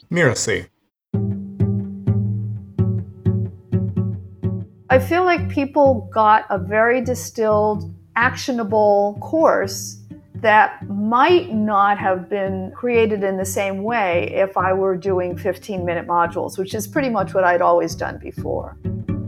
Miracy. I feel like people got a very distilled, actionable course that might not have been created in the same way if I were doing 15-minute modules, which is pretty much what I'd always done before.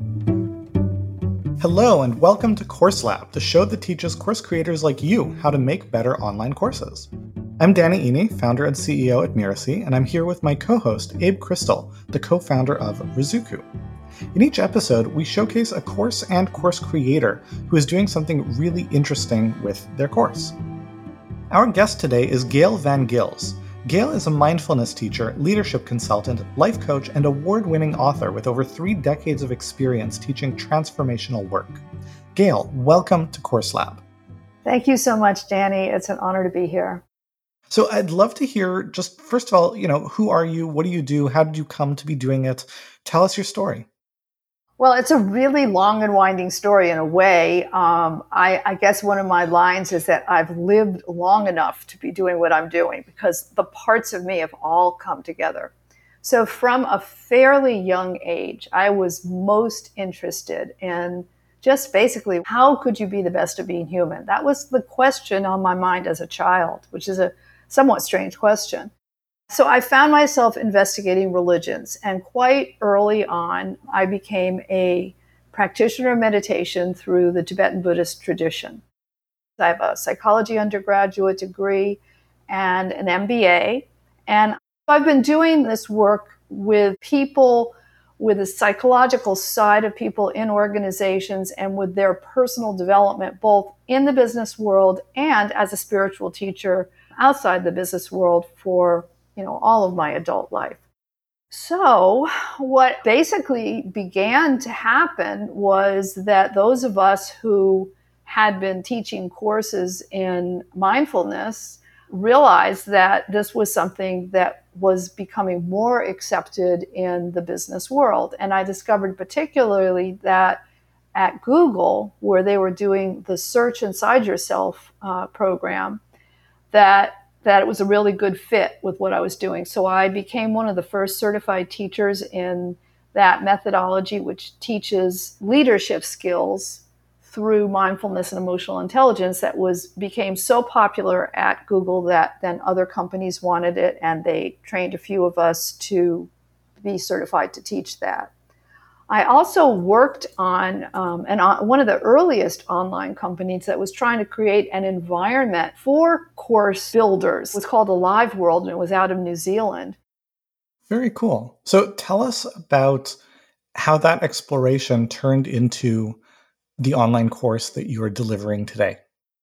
Hello and welcome to Course Lab, the show that teaches course creators like you how to make better online courses. I'm Danny Iny, founder and CEO at Miracy, and I'm here with my co-host, Abe Crystal, the co-founder of Rizuku. In each episode, we showcase a course and course creator who is doing something really interesting with their course. Our guest today is Gail Van Gils. Gail is a mindfulness teacher, leadership consultant, life coach, and award-winning author with over 3 decades of experience teaching transformational work. Gail, welcome to Course Lab. Thank you so much, Danny. It's an honor to be here. So I'd love to hear, just first of all, who are you? What do you do? How did you come to be doing it? Tell us your story. Well, it's a really long and winding story in a way. I guess one of my lines is that I've lived long enough to be doing what I'm doing because the parts of me have all come together. So from a fairly young age, I was most interested in just basically, how could you be the best of being human? That was the question on my mind as a child, which is a somewhat strange question. So I found myself investigating religions, and quite early on, I became a practitioner of meditation through the Tibetan Buddhist tradition. I have a psychology undergraduate degree and an MBA, and I've been doing this work with people with the psychological side of people in organizations and with their personal development, both in the business world and as a spiritual teacher outside the business world for all of my adult life. So what basically began to happen was that those of us who had been teaching courses in mindfulness realized that this was something that was becoming more accepted in the business world. And I discovered particularly that at Google, where they were doing the Search Inside Yourself program, that it was a really good fit with what I was doing. So I became one of the first certified teachers in that methodology, which teaches leadership skills through mindfulness and emotional intelligence that became so popular at Google that then other companies wanted it, and they trained a few of us to be certified to teach that. I also worked on one of the earliest online companies that was trying to create an environment for course builders. It was called Alive World, and it was out of New Zealand. Very cool. So tell us about how that exploration turned into the online course that you are delivering today.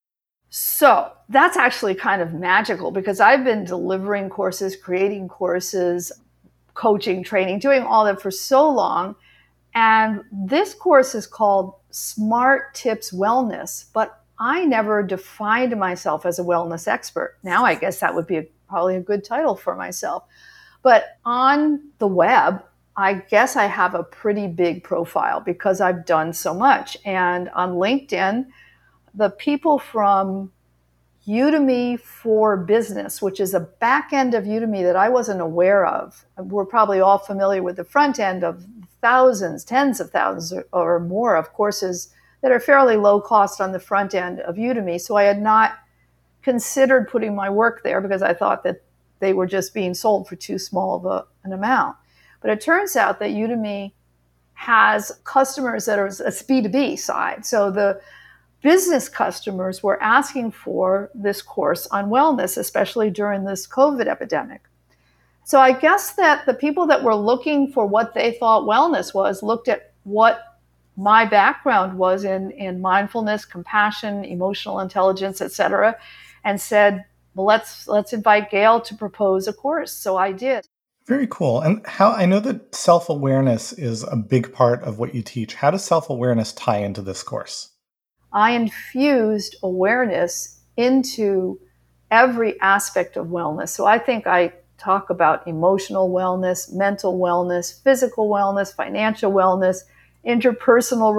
So that's actually kind of magical because I've been delivering courses, creating courses, coaching, training, doing all that for so long. And this course is called Smart Tips Wellness, but I never defined myself as a wellness expert. Now I guess that would be probably a good title for myself. But on the web, I guess I have a pretty big profile because I've done so much. And on LinkedIn, the people from Udemy for Business, which is a back end of Udemy that I wasn't aware of. We're probably all familiar with the front end of thousands, tens of thousands or more of courses that are fairly low cost on the front end of Udemy. So I had not considered putting my work there because I thought that they were just being sold for too small of an amount. But it turns out that Udemy has customers that are a B2B side. So the business customers were asking for this course on wellness, especially during this COVID epidemic. So I guess that the people that were looking for what they thought wellness was looked at what my background was in mindfulness, compassion, emotional intelligence, etc., and said, well, let's invite Gail to propose a course. So I did. Very cool. And how I know that self-awareness is a big part of what you teach. How does self-awareness tie into this course? I infused awareness into every aspect of wellness. So I think I talk about emotional wellness, mental wellness, physical wellness, financial wellness, interpersonal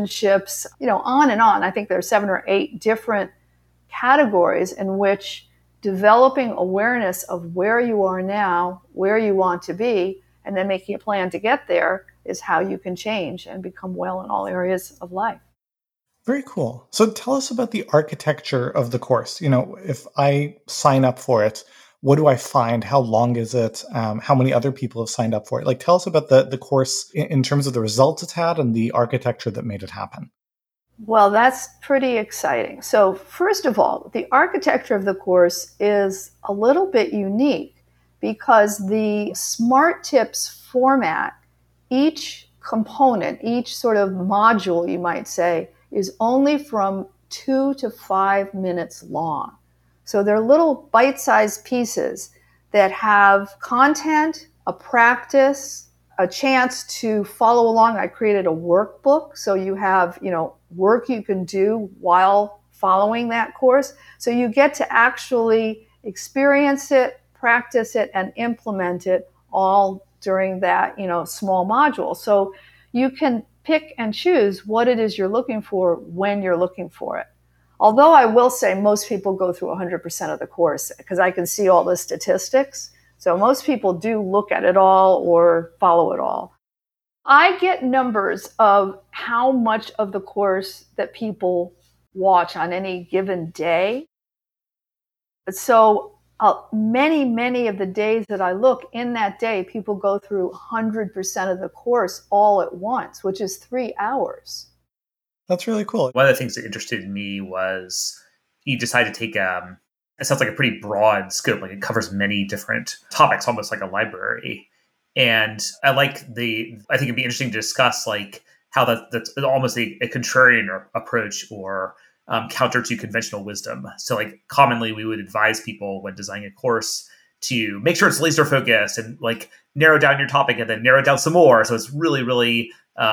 relationships, on and on. I think there are 7 or 8 different categories in which developing awareness of where you are now, where you want to be, and then making a plan to get there is how you can change and become well in all areas of life. Very cool. So tell us about the architecture of the course. If I sign up for it, what do I find? How long is it? How many other people have signed up for it? Like, tell us about the course in terms of the results it's had and the architecture that made it happen. Well, that's pretty exciting. So first of all, the architecture of the course is a little bit unique because the Smart Tips format, each component, each sort of module, you might say, is only from 2 to 5 minutes long. So they're little bite-sized pieces that have content, a practice, a chance to follow along. I created a workbook, so you have, work you can do while following that course. So you get to actually experience it, practice it, and implement it all during that, small module. So you can pick and choose what it is you're looking for when you're looking for it. Although I will say most people go through 100% of the course because I can see all the statistics. So most people do look at it all or follow it all. I get numbers of how much of the course that people watch on any given day. So many of the days that I look, in that day, people go through 100% of the course all at once, which is 3 hours. That's really cool. One of the things that interested me was you decided to take it sounds like a pretty broad scope, like it covers many different topics, almost like a library. And I think it'd be interesting to discuss like how that's almost a contrarian approach or counter to conventional wisdom. So like commonly we would advise people when designing a course to make sure it's laser focused and like narrow down your topic and then narrow it down some more. So it's really, really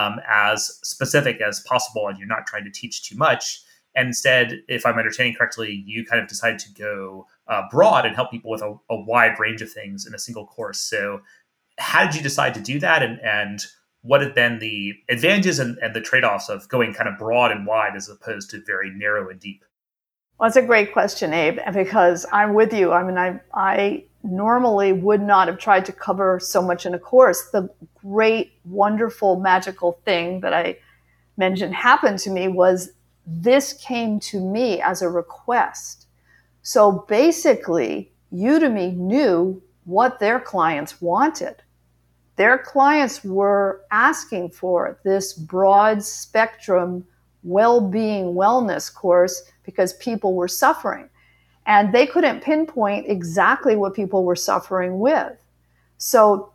as specific as possible and you're not trying to teach too much. And instead, if I'm understanding correctly, you kind of decided to go broad and help people with a wide range of things in a single course. So how did you decide to do that? And what have been the advantages and the trade-offs of going kind of broad and wide as opposed to very narrow and deep? Well, that's a great question, Abe, because I'm with you. I mean, I normally would not have tried to cover so much in a course. The great, wonderful, magical thing that I mentioned happened to me was this came to me as a request. So basically, Udemy knew what their clients wanted. Their clients were asking for this broad spectrum well-being wellness course because people were suffering. And they couldn't pinpoint exactly what people were suffering with. So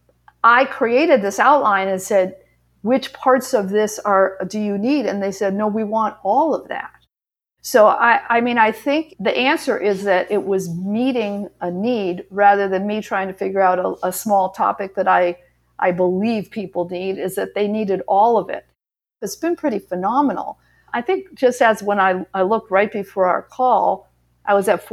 I created this outline and said, which parts of this do you need? And they said, no, we want all of that. So I think the answer is that it was meeting a need rather than me trying to figure out a small topic that I believe people need, is that they needed all of it. It's been pretty phenomenal. I think just as when I looked right before our call, I was at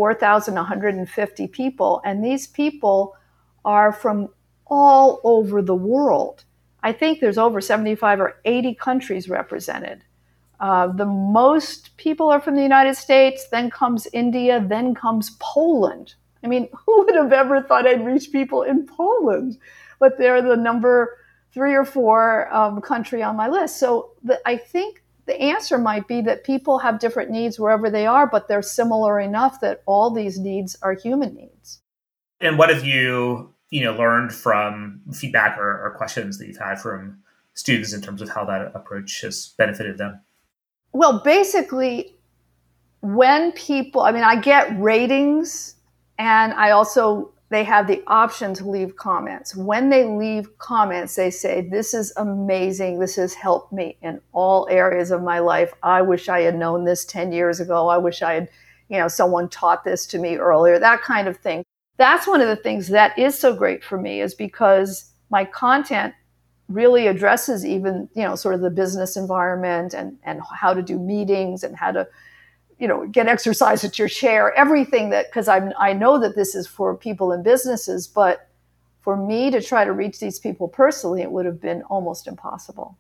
4,150 people, and these people are from all over the world. I think there's over 75 or 80 countries represented. The most people are from the United States, then comes India, then comes Poland. I mean, who would have ever thought I'd reach people in Poland? But they're the number 3 or 4 country on my list. So I think the answer might be that people have different needs wherever they are, but they're similar enough that all these needs are human needs. And what have you learned from feedback or questions that you've had from students in terms of how that approach has benefited them? Well, basically, when people, I get ratings, and they have the option to leave comments. When they leave comments, they say, this is amazing. This has helped me in all areas of my life. I wish I had known this 10 years ago. I wish I had, someone taught this to me earlier, that kind of thing. That's one of the things that is so great for me, is because my content really addresses even, sort of the business environment and how to do meetings and how to, get exercise at your chair, everything because I know that this is for people in businesses, but for me to try to reach these people personally, it would have been almost impossible,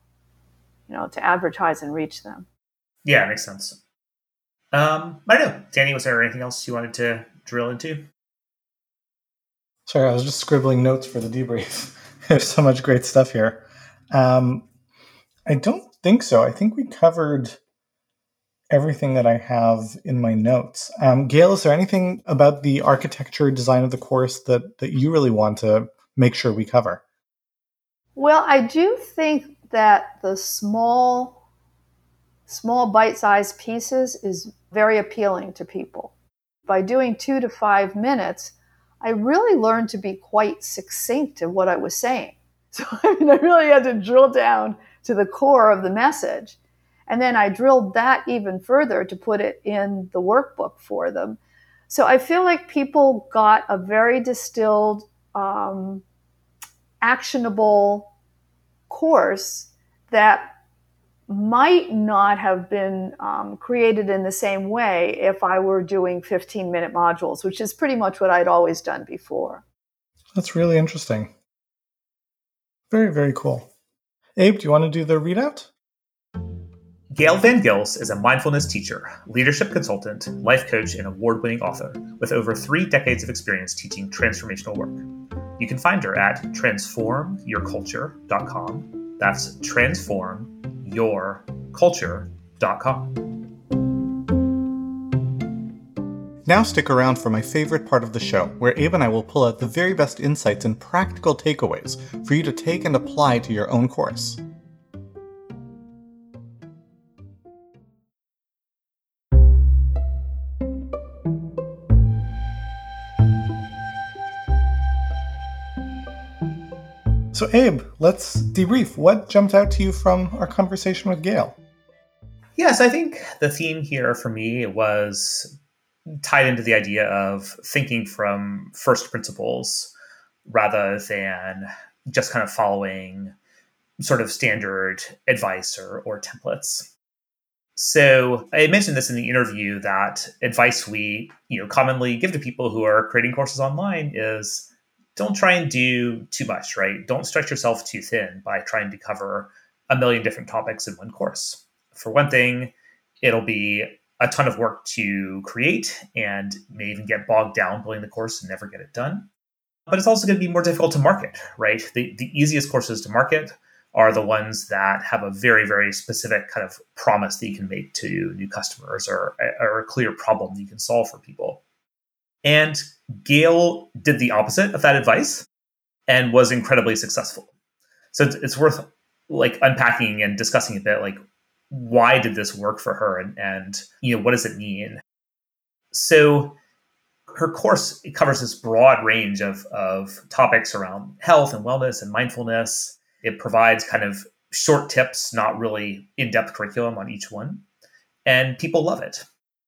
to advertise and reach them. Yeah, it makes sense. I don't know. Danny, was there anything else you wanted to drill into? Sorry, I was just scribbling notes for the debrief. There's so much great stuff here. I don't think so. I think we covered everything that I have in my notes. Gail, is there anything about the architecture design of the course that you really want to make sure we cover? Well, I do think that the small bite-sized pieces is very appealing to people. By doing 2 to 5 minutes, I really learned to be quite succinct in what I was saying. So I really had to drill down to the core of the message. And then I drilled that even further to put it in the workbook for them. So I feel like people got a very distilled, actionable course that might not have been created in the same way if I were doing 15-minute modules, which is pretty much what I'd always done before. That's really interesting. Very, very cool. Abe, do you want to do the readout? Gail Van Gils is a mindfulness teacher, leadership consultant, life coach, and award-winning author with over 3 decades of experience teaching transformational work. You can find her at transformyourculture.com. That's transformyourculture.com. Now stick around for my favorite part of the show, where Abe and I will pull out the very best insights and practical takeaways for you to take and apply to your own course. So Abe, let's debrief. What jumped out to you from our conversation with Gail? Yes, I think the theme here for me was tied into the idea of thinking from first principles rather than just kind of following sort of standard advice or templates. So I mentioned this in the interview that advice we commonly give to people who are creating courses online is don't try and do too much, right? Don't stretch yourself too thin by trying to cover a million different topics in one course. For one thing, it'll be a ton of work to create and may even get bogged down building the course and never get it done. But it's also going to be more difficult to market, right? The easiest courses to market are the ones that have a very, very specific kind of promise that you can make to new customers or a clear problem that you can solve for people. And Gail did the opposite of that advice and was incredibly successful. So it's worth unpacking and discussing a bit, why did this work for her and what does it mean? So her course covers this broad range of topics around health and wellness and mindfulness. It provides kind of short tips, not really in-depth curriculum on each one. And people love it.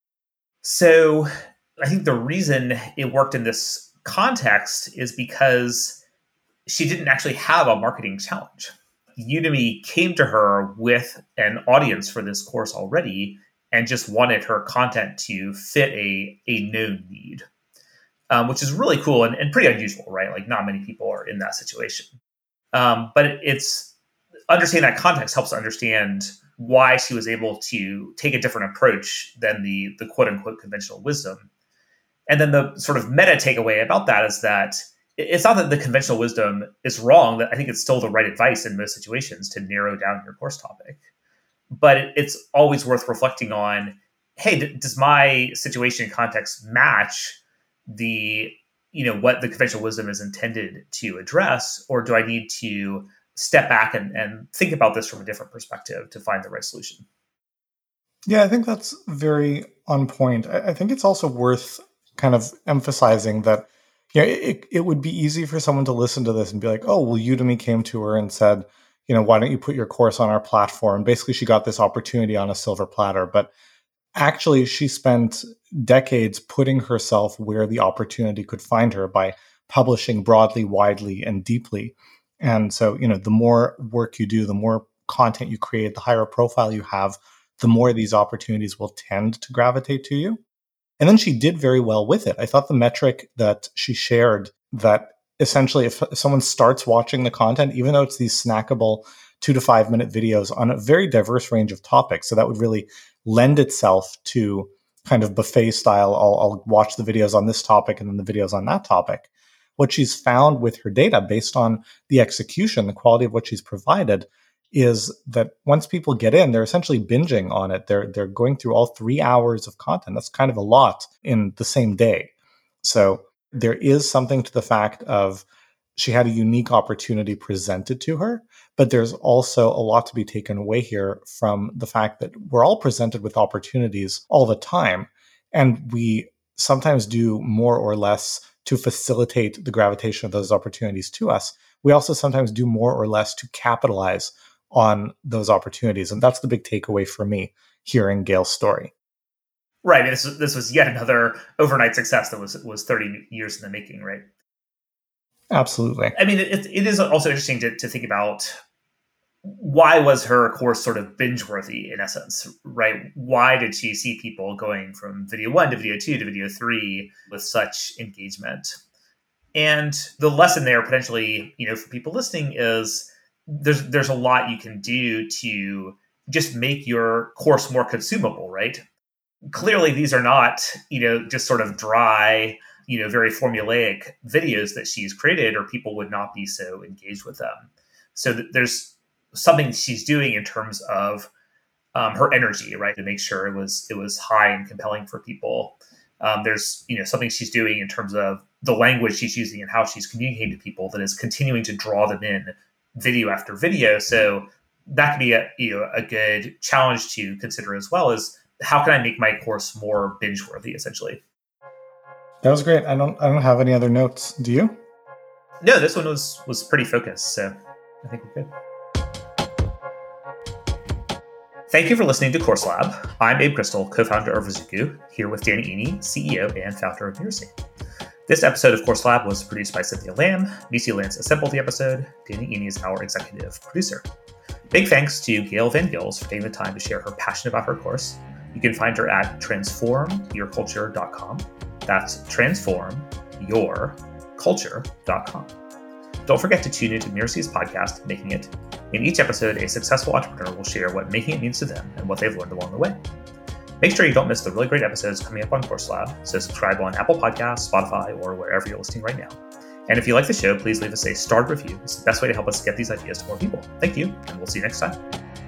So I think the reason it worked in this context is because she didn't actually have a marketing challenge. Udemy came to her with an audience for this course already and just wanted her content to fit a known need, which is really cool and pretty unusual, right? Not many people are in that situation. But it's understanding that context helps understand why she was able to take a different approach than the quote unquote conventional wisdom. And then the sort of meta takeaway about that is that it's not that the conventional wisdom is wrong, that I think it's still the right advice in most situations to narrow down your course topic. But it's always worth reflecting on, hey, does my situation and context match the, what the conventional wisdom is intended to address? Or do I need to step back and think about this from a different perspective to find the right solution? Yeah, I think that's very on point. I think it's also worth kind of emphasizing that it would be easy for someone to listen to this and be like, oh, well, Udemy came to her and said, why don't you put your course on our platform? Basically, she got this opportunity on a silver platter. But actually, she spent decades putting herself where the opportunity could find her by publishing broadly, widely, and deeply. And so, the more work you do, the more content you create, the higher profile you have, the more these opportunities will tend to gravitate to you. And then she did very well with it. I thought the metric that she shared, that essentially if someone starts watching the content, even though it's these snackable 2 to 5 minute videos on a very diverse range of topics, so that would really lend itself to kind of buffet style. I'll watch the videos on this topic and then the videos on that topic. What she's found with her data based on the execution, the quality of what she's provided, is that once people get in, they're essentially binging on it. They're going through all 3 hours of content. That's kind of a lot in the same day. So there is something to the fact of she had a unique opportunity presented to her, but there's also a lot to be taken away here from the fact that we're all presented with opportunities all the time, and we sometimes do more or less to facilitate the gravitation of those opportunities to us. We also sometimes do more or less to capitalize on those opportunities. And that's the big takeaway for me hearing Gail's story. Right. This was yet another overnight success that was 30 years in the making, right? Absolutely. I mean, it is also interesting to think about why was her course sort of binge-worthy in essence, right? Why did she see people going from video 1 to video 2 to video 3 with such engagement? And the lesson there potentially, for people listening is there's a lot you can do to just make your course more consumable, right? Clearly, these are not, just sort of dry, very formulaic videos that she's created, or people would not be so engaged with them. So there's something she's doing in terms of her energy, right, to make sure it was high and compelling for people. There's something she's doing in terms of the language she's using and how she's communicating to people that is continuing to draw them in video after video. So that could be a good challenge to consider, as well as how can I make my course more binge worthy, essentially. That was great. I don't have any other notes. Do you? No, this one was pretty focused, so I think we're good. Thank you for listening to Course Lab. I'm Abe Crystal, co-founder of Ruzuku, here with Danny Iny, CEO and founder of Mirasee. This episode of Course Lab was produced by Cynthia Lamb. Nisi Lance assembled the episode. Danny Iny is our executive producer. Big thanks to Gail Van Gils for taking the time to share her passion about her course. You can find her at transformyourculture.com. That's transformyourculture.com. Don't forget to tune into Mirasee's podcast, Making It. In each episode, a successful entrepreneur will share what making it means to them and what they've learned along the way. Make sure you don't miss the really great episodes coming up on Course Lab, so subscribe on Apple Podcasts, Spotify, or wherever you're listening right now. And if you like the show, please leave us a starred review. It's the best way to help us get these ideas to more people. Thank you, and we'll see you next time.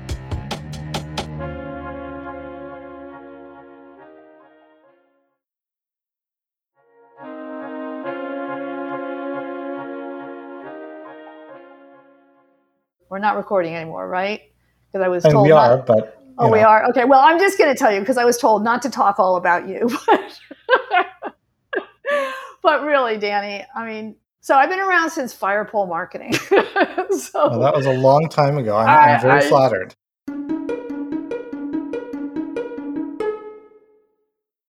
We're not recording anymore, right? Because I was told we are, but we are. Okay. Well, I'm just going to tell you because I was told not to talk all about you. But really, Danny, so I've been around since Firepole Marketing. Well, that was a long time ago. I'm very flattered.